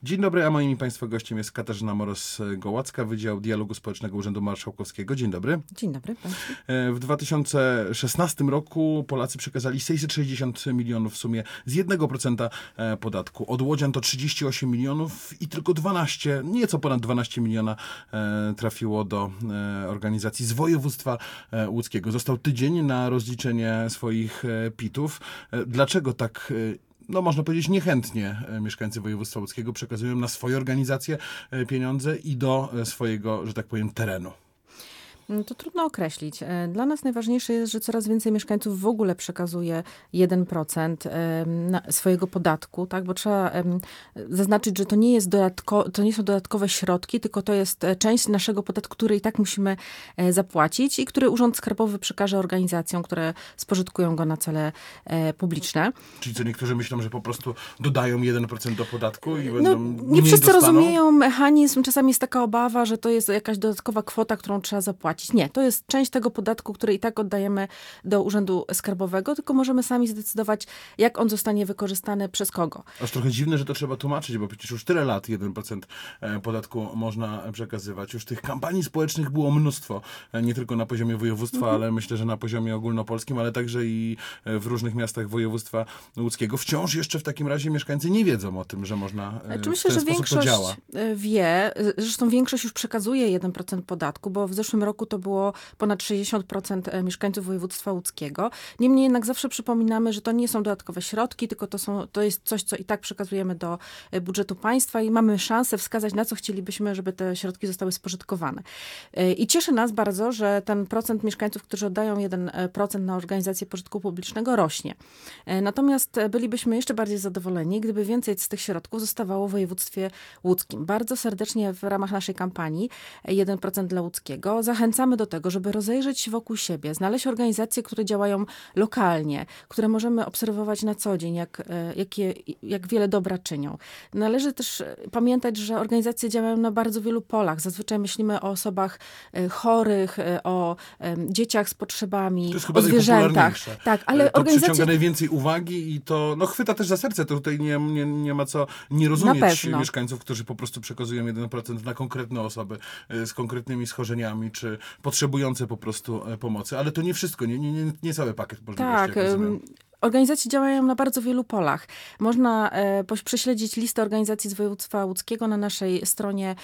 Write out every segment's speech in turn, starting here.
Dzień dobry, a moim i Państwa gościem jest Katarzyna Moros-Gołacka, Wydział Dialogu Społecznego Urzędu Marszałkowskiego. Dzień dobry. Dzień dobry Państwu. W 2016 roku Polacy przekazali 660 milionów w sumie z 1% podatku. Od łodzian to 38 milionów i tylko 12, nieco ponad 12 miliona trafiło do organizacji z województwa łódzkiego. Został tydzień na rozliczenie swoich PIT-ów. Dlaczego tak można powiedzieć niechętnie mieszkańcy województwa łódzkiego przekazują na swoje organizacje pieniądze i do swojego, że tak powiem, terenu? To trudno określić. Dla nas najważniejsze jest, że coraz więcej mieszkańców w ogóle przekazuje 1% swojego podatku, tak? Bo trzeba zaznaczyć, że to nie są dodatkowe środki, tylko to jest część naszego podatku, który i tak musimy zapłacić i który Urząd Skarbowy przekaże organizacjom, które spożytkują go na cele publiczne. Czyli co, niektórzy myślą, że po prostu dodają 1% do podatku i będą nie wszyscy dostaną? rozumieją mechanizm. Czasami jest taka obawa, że to jest jakaś dodatkowa kwota, którą trzeba zapłacić. Nie, to jest część tego podatku, który i tak oddajemy do Urzędu Skarbowego, tylko możemy sami zdecydować, jak on zostanie wykorzystany przez kogo. Aż trochę dziwne, że to trzeba tłumaczyć, bo przecież już tyle lat 1% podatku można przekazywać. Już tych kampanii społecznych było mnóstwo, nie tylko na poziomie województwa, ale myślę, że na poziomie ogólnopolskim, ale także i w różnych miastach województwa łódzkiego. Wciąż jeszcze w takim razie mieszkańcy nie wiedzą o tym, że można w ten myślę, że sposób to działa. Wie, zresztą większość już przekazuje 1% podatku, bo w zeszłym roku to było ponad 60% mieszkańców województwa łódzkiego. Niemniej jednak zawsze przypominamy, że to nie są dodatkowe środki, tylko to jest coś, co i tak przekazujemy do budżetu państwa i mamy szansę wskazać, na co chcielibyśmy, żeby te środki zostały spożytkowane. I cieszy nas bardzo, że ten procent mieszkańców, którzy oddają 1% na organizację pożytku publicznego, rośnie. Natomiast bylibyśmy jeszcze bardziej zadowoleni, gdyby więcej z tych środków zostawało w województwie łódzkim. Bardzo serdecznie w ramach naszej kampanii 1% dla łódzkiego zachęcamy do tego, żeby rozejrzeć się wokół siebie, znaleźć organizacje, które działają lokalnie, które możemy obserwować na co dzień, jak wiele dobra czynią. Należy też pamiętać, że organizacje działają na bardzo wielu polach. Zazwyczaj myślimy o osobach chorych, o dzieciach z potrzebami, o zwierzętach. Tak, ale to przyciąga najwięcej uwagi i to chwyta też za serce. To tutaj nie ma co nie rozumieć mieszkańców, którzy po prostu przekazują 1% na konkretne osoby z konkretnymi schorzeniami, czy potrzebujące po prostu pomocy. Ale to nie wszystko, nie cały pakiet możliwości. Tak, organizacje działają na bardzo wielu polach. Można prześledzić listę organizacji z województwa łódzkiego na naszej stronie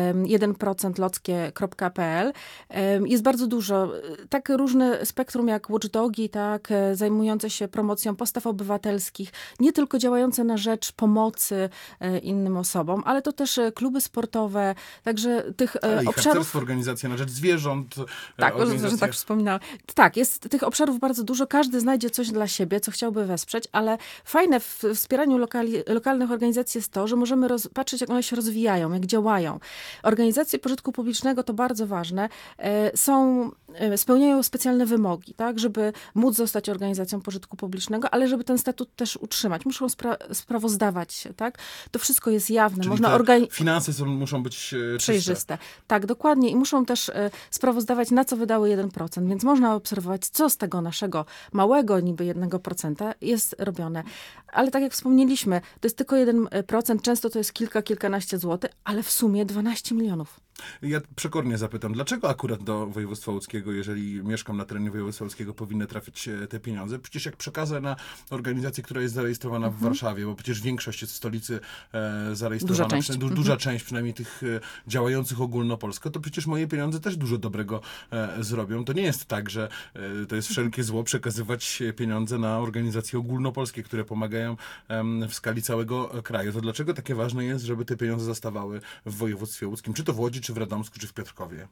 1%lockie.pl. Jest bardzo dużo. Tak różne spektrum jak Watchdogi, tak, zajmujące się promocją postaw obywatelskich, nie tylko działające na rzecz pomocy innym osobom, ale to też kluby sportowe, także tych obszarów... organizacje na rzecz zwierząt. Tak, że tak wspominałam. Tak, jest tych obszarów bardzo dużo. Każdy znajdzie coś dla siebie, co chciałby wesprzeć, ale fajne w wspieraniu lokalnych organizacji jest to, że możemy patrzeć, jak one się rozwijają, jak działają. Organizacje pożytku publicznego, to bardzo ważne, spełniają specjalne wymogi, tak, żeby móc zostać organizacją pożytku publicznego, ale żeby ten statut też utrzymać. Muszą sprawozdawać się, tak? To wszystko jest jawne. Czyli finanse muszą być przejrzyste. Tak, dokładnie. I muszą też sprawozdawać, na co wydały 1%, więc można obserwować, co z tego naszego małego niby 1% jest robione. Ale tak jak wspomnieliśmy, to jest tylko 1%, często to jest kilkanaście złotych, ale w sumie 12 milionów. Ja przekornie zapytam, dlaczego akurat do województwa łódzkiego, jeżeli mieszkam na terenie województwa łódzkiego, powinny trafić te pieniądze? Przecież jak przekazę na organizację, która jest zarejestrowana w Warszawie, bo przecież większość jest w stolicy zarejestrowana, duża część przynajmniej tych działających ogólnopolsko, to przecież moje pieniądze też dużo dobrego zrobią. To nie jest tak, że to jest wszelkie zło przekazywać pieniądze na organizacje ogólnopolskie, które pomagają w skali całego kraju. To dlaczego takie ważne jest, żeby te pieniądze zostawały w województwie łódzkim? Czy to w Łodzi, czy w Radomsku, czy w Piotrkowie?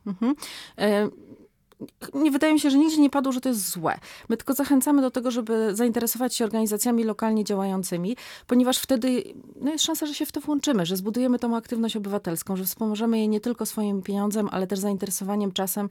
Nie wydaje mi się, że nigdzie nie padło, że to jest złe. My tylko zachęcamy do tego, żeby zainteresować się organizacjami lokalnie działającymi, ponieważ wtedy jest szansa, że się w to włączymy, że zbudujemy tą aktywność obywatelską, że wspomożemy je nie tylko swoim pieniądzem, ale też zainteresowaniem, czasem.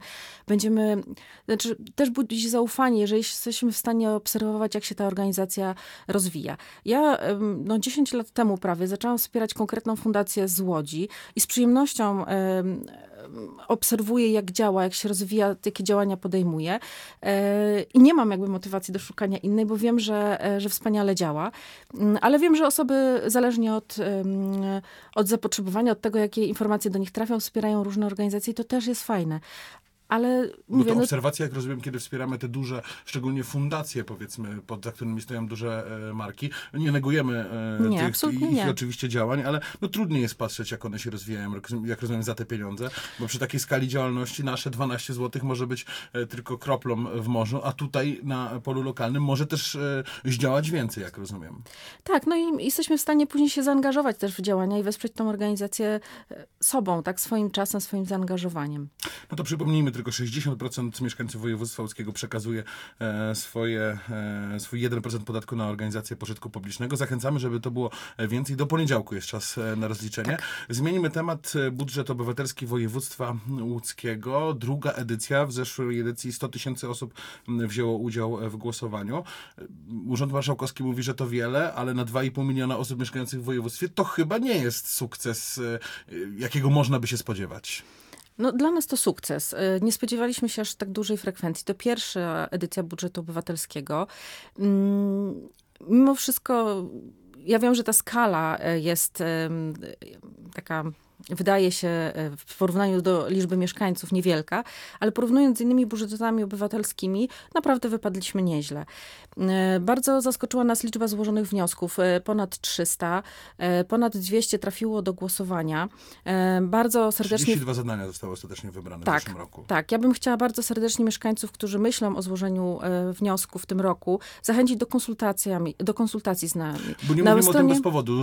Też budzić zaufanie, jeżeli jesteśmy w stanie obserwować, jak się ta organizacja rozwija. Ja 10 lat temu prawie zaczęłam wspierać konkretną fundację z Łodzi i z przyjemnością obserwuję, jak działa, jak się rozwija, jakie działania podejmuje. I nie mam jakby motywacji do szukania innej, bo wiem, że wspaniale działa. Ale wiem, że osoby zależnie od zapotrzebowania, od tego, jakie informacje do nich trafią, wspierają różne organizacje i to też jest fajne. Ale Bo mówię, to obserwacja, jak rozumiem, kiedy wspieramy te duże, szczególnie fundacje, powiedzmy, za którymi stoją duże marki. Nie negujemy ich oczywiście działań, ale no, trudniej jest patrzeć, jak one się rozwijają, jak rozumiem, za te pieniądze, bo przy takiej skali działalności nasze 12 zł może być tylko kroplą w morzu, a tutaj na polu lokalnym może też zdziałać więcej, jak rozumiem. Tak, no i jesteśmy w stanie później się zaangażować też w działania i wesprzeć tą organizację sobą, tak, swoim czasem, swoim zaangażowaniem. No to przypomnijmy, tylko 60% mieszkańców województwa łódzkiego przekazuje swój 1% podatku na organizację pożytku publicznego. Zachęcamy, żeby to było więcej. Do poniedziałku jest czas na rozliczenie. Tak. Zmienimy temat. Budżet obywatelski województwa łódzkiego. Druga edycja. W zeszłej edycji 100 000 osób wzięło udział w głosowaniu. Urząd Marszałkowski mówi, że to wiele, ale na 2,5 miliona osób mieszkających w województwie to chyba nie jest sukces, jakiego można by się spodziewać. No, dla nas to sukces. Nie spodziewaliśmy się aż tak dużej frekwencji. To pierwsza edycja budżetu obywatelskiego. Mimo wszystko, ja wiem, że ta skala jest taka, wydaje się w porównaniu do liczby mieszkańców niewielka, ale porównując z innymi budżetami obywatelskimi, naprawdę wypadliśmy nieźle. Bardzo zaskoczyła nas liczba złożonych wniosków. Ponad 300, ponad 200 trafiło do głosowania. Bardzo serdecznie... 32 zadania zostały ostatecznie wybrane w zeszłym roku. Tak, ja bym chciała bardzo serdecznie mieszkańców, którzy myślą o złożeniu wniosku w tym roku, zachęcić do konsultacji z nami. Bo nie mówimy o tym bez powodu.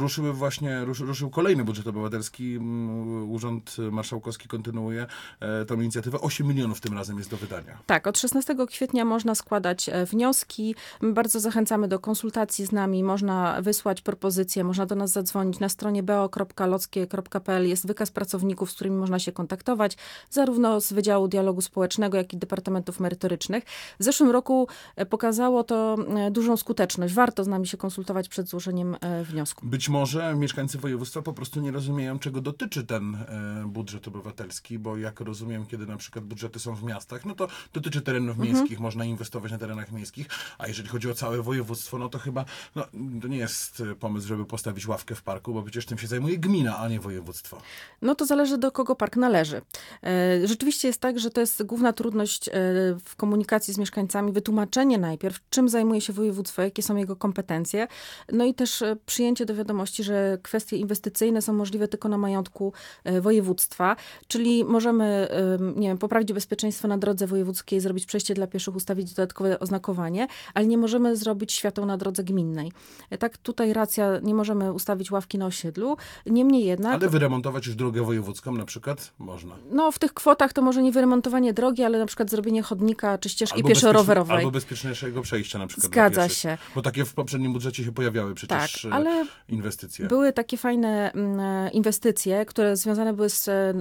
Ruszył kolejny budżet obywatelski. Urząd Marszałkowski kontynuuje tą inicjatywę. 8 milionów tym razem jest do wydania. Tak, od 16 kwietnia można składać wnioski. My bardzo zachęcamy do konsultacji z nami. Można wysłać propozycje, można do nas zadzwonić. Na stronie bo.lockie.pl jest wykaz pracowników, z którymi można się kontaktować, zarówno z Wydziału Dialogu Społecznego, jak i Departamentów Merytorycznych. W zeszłym roku pokazało to dużą skuteczność. Warto z nami się konsultować przed złożeniem wniosku. Być może mieszkańcy województwa po prostu nie rozumieją, czego dotyczy ten budżet obywatelski, bo jak rozumiem, kiedy na przykład budżety są w miastach, no to dotyczy terenów miejskich, można inwestować na terenach miejskich, a jeżeli chodzi o całe województwo, no to chyba to nie jest pomysł, żeby postawić ławkę w parku, bo przecież tym się zajmuje gmina, a nie województwo. No to zależy, do kogo park należy. Rzeczywiście jest tak, że to jest główna trudność w komunikacji z mieszkańcami, wytłumaczenie najpierw, czym zajmuje się województwo, jakie są jego kompetencje, no i też przyjęcie do wiadomości, że kwestie inwestycyjne są możliwe tylko na majątku województwa, czyli możemy, nie wiem, poprawić bezpieczeństwo na drodze wojewódzkiej, zrobić przejście dla pieszych, ustawić dodatkowe oznakowanie, ale nie możemy zrobić świateł na drodze gminnej. Tak, tutaj racja, nie możemy ustawić ławki na osiedlu, niemniej jednak... Ale wyremontować już drogę wojewódzką na przykład można. No w tych kwotach to może nie wyremontowanie drogi, ale na przykład zrobienie chodnika czy ścieżki pieszo-rowerowej. Albo bezpieczniejszego przejścia na przykład. Zgadza się. Bo takie w poprzednim budżecie się pojawiały przecież inwestycje. Były takie fajne inwestycje, które związane były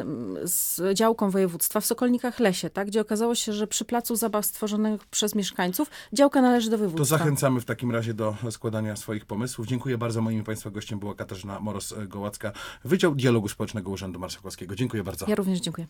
z działką województwa w Sokolnikach-Lesie, tak? Gdzie okazało się, że przy placu zabaw stworzonych przez mieszkańców działka należy do województwa. To zachęcamy w takim razie do składania swoich pomysłów. Dziękuję bardzo. Moim Państwa gościem była Katarzyna Moros-Gołacka, Wydział Dialogu Społecznego Urzędu Marszałkowskiego. Dziękuję bardzo. Ja również dziękuję.